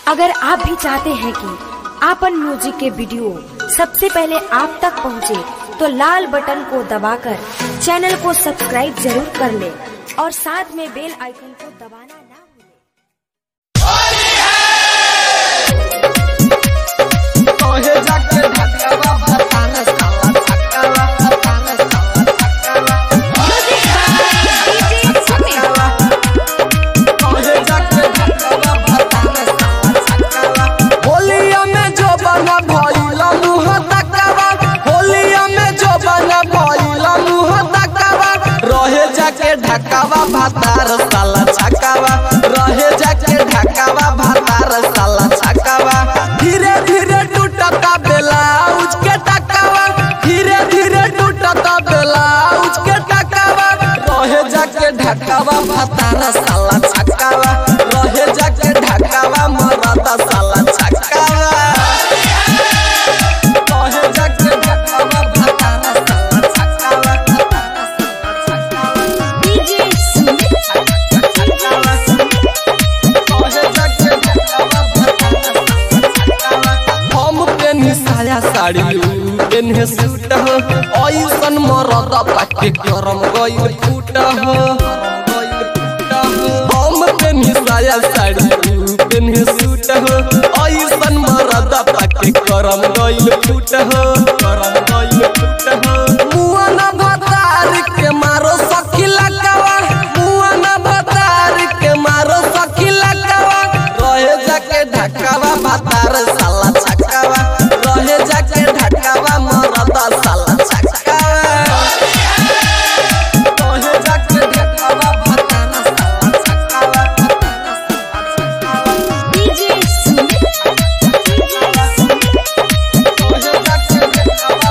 अगर आप भी चाहते हैं कि आपन म्यूजिक के वीडियो सबसे पहले आप तक पहुंचे, तो लाल बटन को दबाकर चैनल को सब्सक्राइब जरूर कर ले और साथ में बेल आइकन को दबाना ना भूलें। ढकावा भातार साला छकावा रहे जाके ढकावा भातार साला छकावा धीरे धीरे टूटता ब्लाउज के टकावा धीरे धीरे टूटता ब्लाउज के टकावा रहे जाके ढकावा भातार साला छकावा रहे जाके ढकावा मरदा साला छकावा रहे जाके ढकावा भातार साला छकावा साड़ी पेन्हे सूट हो ऐसन मरद पाके गरम गइल फूट हो हम पेन्हे साया साड़ी पेन्हे सूट हो ऐसन मरद पाके गरम गइल फूट हो मुआना भतार के मारो सखी लगावा मुआना भतार के मारो सखी लगावा रहे जाके ढकावा भतार साला छकावा रहे जाके ढकावा मरदा साला छकावा रहे जाके ढकावा भतार साला छकावा रहे जाके ढकावा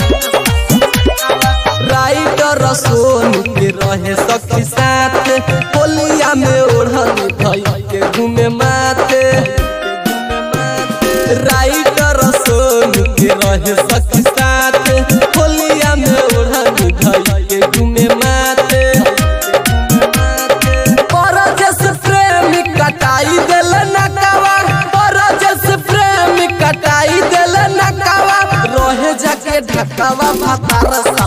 राइटर सोन के रहे सखी साथ होलिया में ओढ़नी भई के घूमे माथे राइटर सोन के रहे सखी साथ होलिया में ओढ़नी भई के घूमे माथे परजस प्रेम कटाई देल नकावा परजस प्रेम कटाई देल नकावा रहे जाके ढकावा भातार